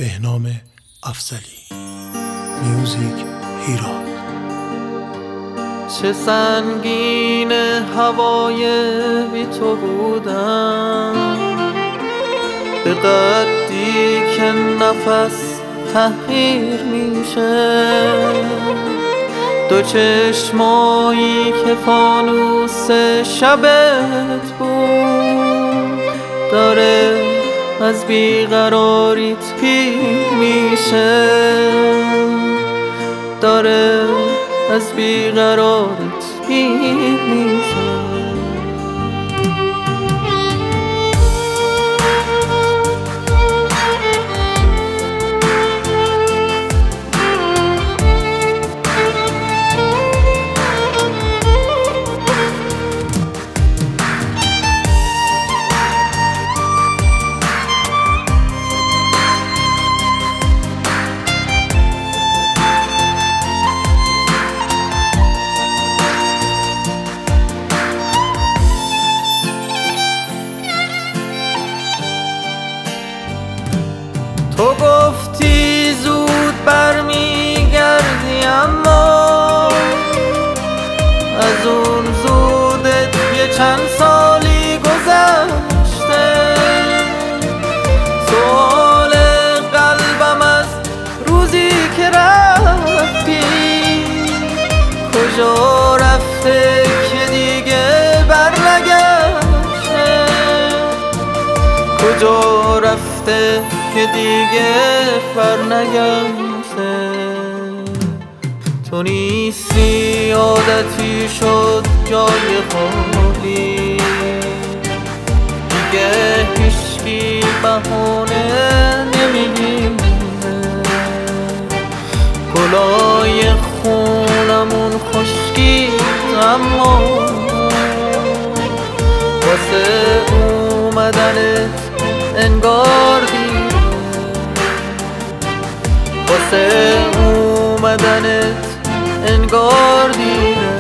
بهنام افضلی. میوزیک هیراد. چه سنگین هوای بی تو بودم، به قدری که نفس تحقیر میشه. دو چشمایی که فانوس شبت بود، داره از بیقراریت پیر میشه، داره از بیقراریت پیر میشه. تو گفتی زود برمیگردی، اما از اون زودت یه چند سالی گذشته. سوال قلبم از روزی که رفتی، کجا رفته که دیگه برنگشته، کجا رفته که دیگه برنگشته. تو نیستی، عادتی شد جای خالی، دیگه هیچکی بهانه نمیگیره. گلای خونمون خشکید، اما واسه اومدنت انگار دیره، واسه اومدنت انگار دیره.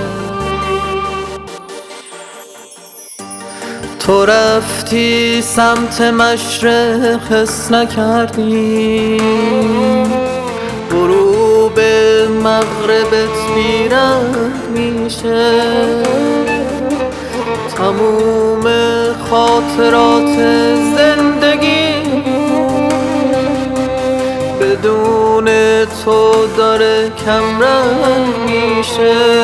تو رفتی سمت مشرق، حس نکردی غروب مغربت بیرنگ میشه. تموم خاطرات زندگی بدون تو داره کمرنگ میشه،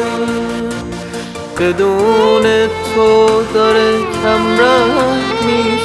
بدون تو داره کمرنگ میشه.